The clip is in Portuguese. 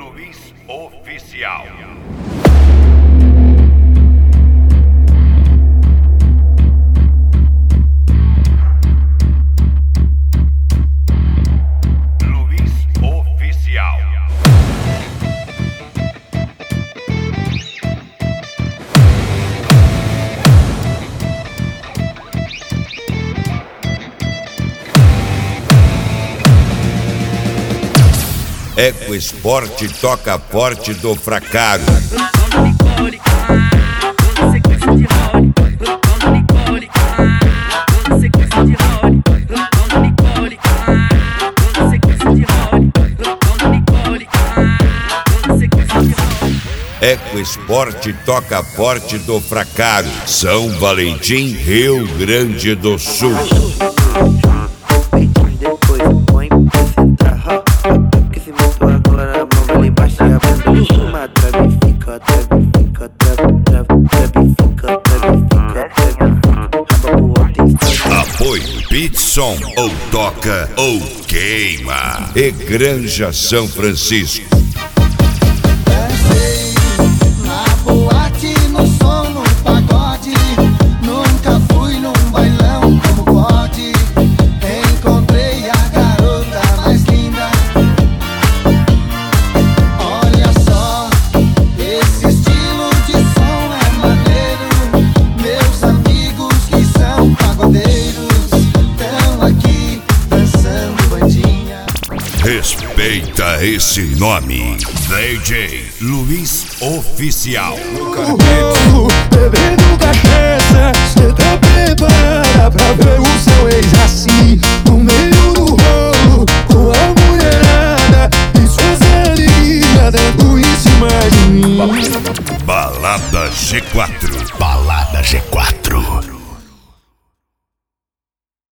Luiz Oficial. Luiz Oficial. EcoSport toca forte do Fracaro. EcoSport toca forte do Fracaro. São Valentim, Rio Grande do Sul. Apoio Pitson, ou toca ou queima. E Granja São Francisco. Dancei na boate, no som, no pagode. Nunca fui num bailão como pode. Encontrei a garota mais linda. Olha só, esse estilo de som é maneiro. Meus amigos que são pagodeiros estão aqui dançando bandinha. Respeita esse nome. DJ Luiz Oficial. Bebendo cachaça, cê tá preparada pra ver o seu ex assim, no meio do rolo, com a mulherada e suas amiguinhas dando em cima de mim. Balada G4. Balada G4.